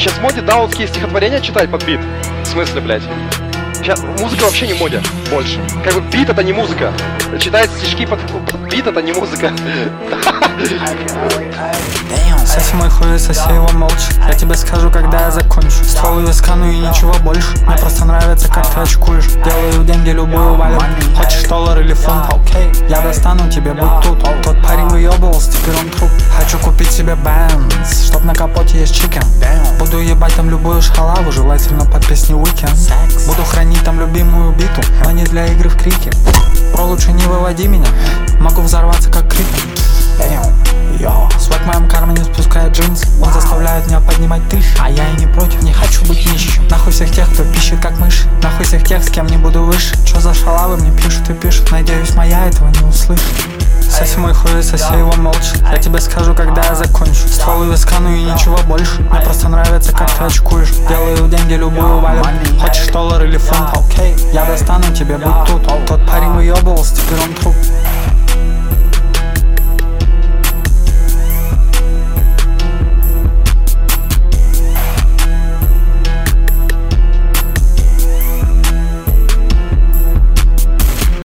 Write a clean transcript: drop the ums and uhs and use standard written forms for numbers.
Сейчас в моде даунские стихотворения читать под бит. В смысле, блядь? Сейчас музыка вообще не в моде больше. Как бы бит это не музыка. Читать стишки под бит это не музыка. Соси мой хуй, соси его молча. Я тебе скажу, когда я закончу. Ствол и вискану и ничего больше. Мне просто нравится, как ты очкуешь. Делаю деньги любую валю. Хочешь доллар или фунт? Окей, я достану тебе, будь тут. Тот парень выебывался, теперь он труп. Хочу купить себе Benz, чтоб на капоте есть чикен. Буду ебать там любую шалаву, желательно под песни Weekend. Буду хранить там любимую биту, но не для игры в крики. Про лучше не выводи меня, могу взорваться как крипер. Свой в моем кармане спускает джинсы. Он заставляет меня поднимать тысячи. А я и не против, не хочу быть нищим. Нахуй всех тех, кто пищит как мышь. Нахуй всех тех, с кем не буду выше. Чё за шалавы мне пишут и пишут. Надеюсь, моя этого не услышит. Соси мой хуй, соси его молча. Я тебе скажу, когда я закончу. Ствол и вискану и ничего больше. Мне просто нравится, как ты очкуешь. Делаю деньги любую валю. Хочешь доллар или фунт? Окей, я достану тебе, будь тут. Тот парень выебывался, теперь он труп.